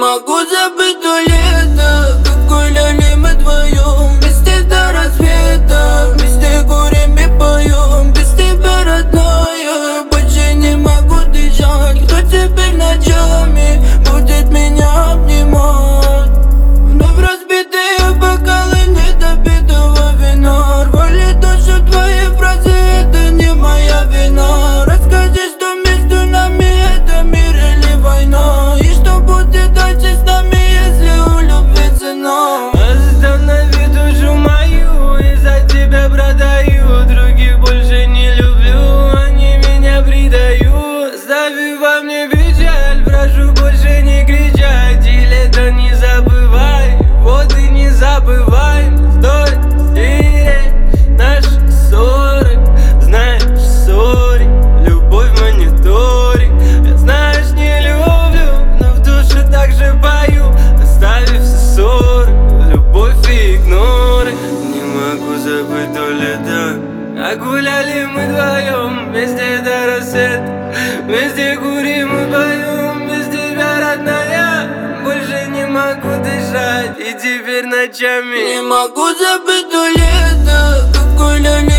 могу забыть то лето, как гуляли мы вдвоем вместе до рассвета. Вместе курим и поем, без тебя, родная. Больше не могу дышать, кто теперь ночами будет меня обнимать? Вновь разбитые бокалы, недопитого вина рвали душу твои фразы, это не моя вина. Расскажи, что между нами, это мир или война? И что будет дальше с нами, если у любви цена? Останови душу мою, из-за тебя продаю. Других больше не люблю, они меня предают. Остави во мне печаль, прошу больше не кричать. И лето не забывай, вот и не забывай. Стой, наши ссоры, знаешь, ссори, любовь в мониторе. Я, знаешь, не люблю, но в душе так же пою. Оставив все ссоры, любовь и игноры. Не могу забыть то лето, а гуляли мы вдвоем вместе до рассвета. Вместе курим и поем, без тебя, родная. Больше не могу дышать, и теперь ночами не могу забыть то лето, как гуляли